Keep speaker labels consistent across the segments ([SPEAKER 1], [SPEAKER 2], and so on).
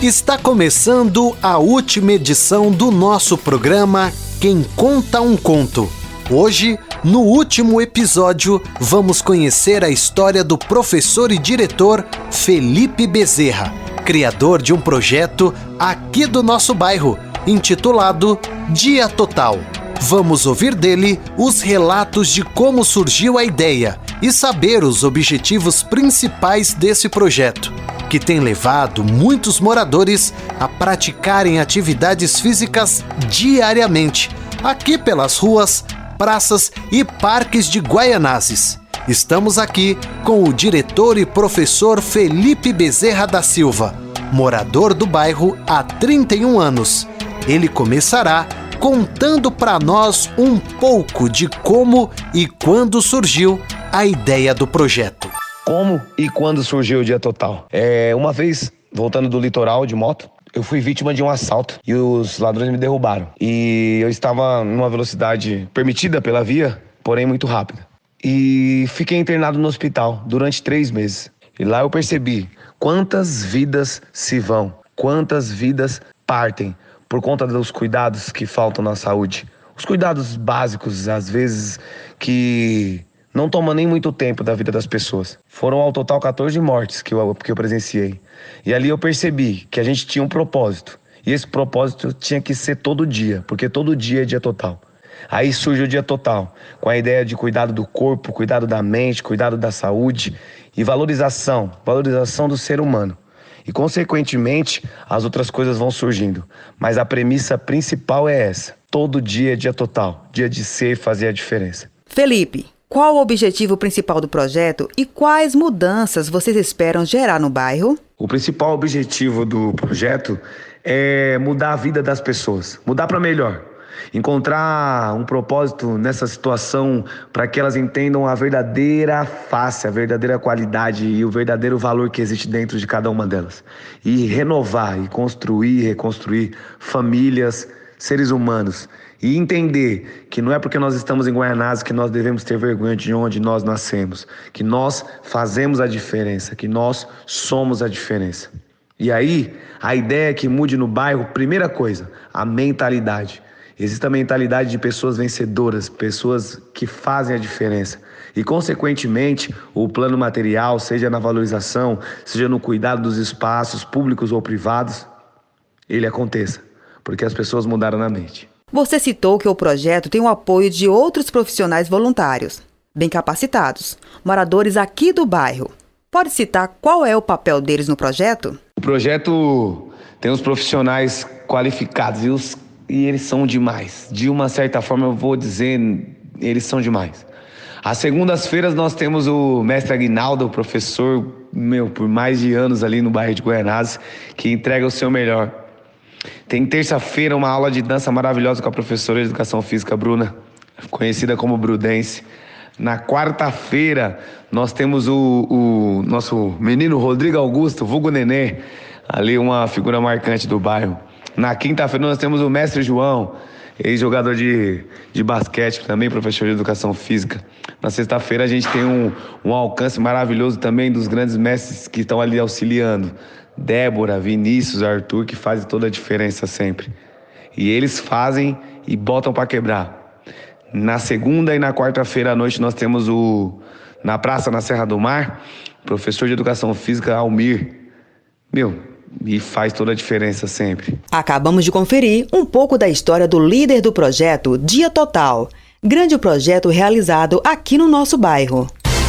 [SPEAKER 1] Está começando a última edição do nosso programa Quem Conta um Conto. Hoje, no último episódio, vamos conhecer a história do professor e diretor Felipe Bezerra, criador de um projeto aqui do nosso bairro, intitulado Dia Total. Vamos ouvir dele os relatos de como surgiu a ideia e saber os objetivos principais desse projeto, que tem levado muitos moradores a praticarem atividades físicas diariamente, aqui pelas ruas, praças e parques de Guaianazes. Estamos aqui com o diretor e professor Felipe Bezerra da Silva, morador do bairro há 31 anos. Ele começará contando para nós um pouco de como e quando surgiu a ideia do projeto.
[SPEAKER 2] Como e quando surgiu o Dia Total? Uma vez, voltando do litoral de moto, eu fui vítima de um assalto e os ladrões me derrubaram. E eu estava numa velocidade permitida pela via, porém muito rápida. E fiquei internado no hospital durante 3 meses. E lá eu percebi quantas vidas se vão, quantas vidas partem por conta dos cuidados que faltam na saúde. Os cuidados básicos, às vezes, que não tomam nem muito tempo da vida das pessoas. Foram ao total 14 mortes que eu presenciei. E ali eu percebi que a gente tinha um propósito. E esse propósito tinha que ser todo dia, porque todo dia é Dia Total. Aí surge o Dia Total, com a ideia de cuidado do corpo, cuidado da mente, cuidado da saúde e valorização do ser humano. E, consequentemente, as outras coisas vão surgindo. Mas a premissa principal é essa. Todo dia é Dia Total, dia de ser e fazer a diferença.
[SPEAKER 3] Felipe, qual o objetivo principal do projeto e quais mudanças vocês esperam gerar no bairro?
[SPEAKER 2] O principal objetivo do projeto é mudar a vida das pessoas, mudar para melhor. Encontrar um propósito nessa situação para que elas entendam a verdadeira face, a verdadeira qualidade e o verdadeiro valor que existe dentro de cada uma delas. E renovar, e construir, reconstruir famílias, seres humanos. E entender que não é porque nós estamos em Guaianazes que nós devemos ter vergonha de onde nós nascemos. Que nós fazemos a diferença, que nós somos a diferença. E aí, a ideia é que mude no bairro, primeira coisa, a mentalidade. Existe a mentalidade de pessoas vencedoras, pessoas que fazem a diferença. E, consequentemente, o plano material, seja na valorização, seja no cuidado dos espaços públicos ou privados, ele aconteça, porque as pessoas mudaram na mente.
[SPEAKER 3] Você citou que o projeto tem o apoio de outros profissionais voluntários, bem capacitados, moradores aqui do bairro. Pode citar qual é o papel deles no projeto?
[SPEAKER 2] O projeto tem os profissionais qualificados e eles são demais. De uma certa forma, eu vou dizer, eles são demais. Às segundas-feiras nós temos o mestre Aguinaldo, o professor, por mais de anos ali no bairro de Guaianazes, que entrega o seu melhor. Tem terça-feira uma aula de dança maravilhosa com a professora de Educação Física, Bruna, conhecida como Brudense. Na quarta-feira nós temos o nosso menino Rodrigo Augusto, vulgo Nenê, ali uma figura marcante do bairro. Na quinta-feira nós temos o mestre João, ex-jogador de basquete, também professor de Educação Física. Na sexta-feira a gente tem um alcance maravilhoso também dos grandes mestres que estão ali auxiliando. Débora, Vinícius, Arthur, que fazem toda a diferença sempre. E eles fazem e botam para quebrar. Na segunda e na quarta-feira à noite nós temos na praça, na Serra do Mar, professor de Educação Física, Almir. E faz toda a diferença sempre.
[SPEAKER 3] Acabamos de conferir um pouco da história do líder do projeto Dia Total. Grande projeto realizado aqui no nosso bairro.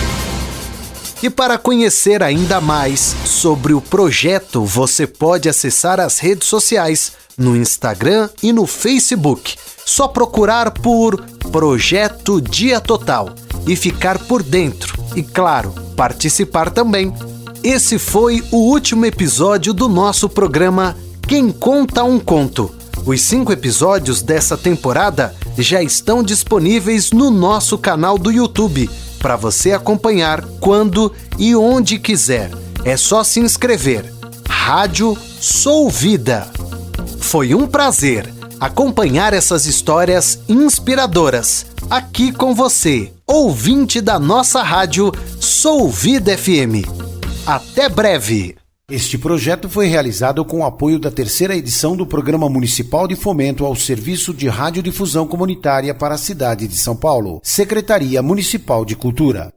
[SPEAKER 1] E para conhecer ainda mais sobre o projeto, você pode acessar as redes sociais, no Instagram e no Facebook. Só procurar por Projeto Dia Total e ficar por dentro. E claro, participar também. Esse foi o último episódio do nosso programa Quem Conta um Conto. Os 5 episódios dessa temporada já estão disponíveis no nosso canal do YouTube, para você acompanhar quando e onde quiser. É só se inscrever. Rádio Sou Vida. Foi um prazer acompanhar essas histórias inspiradoras aqui com você, ouvinte da nossa rádio Sou Vida FM. Até breve!
[SPEAKER 4] Este projeto foi realizado com o apoio da 3ª edição do Programa Municipal de Fomento ao Serviço de Radiodifusão Comunitária para a cidade de São Paulo, Secretaria Municipal de Cultura.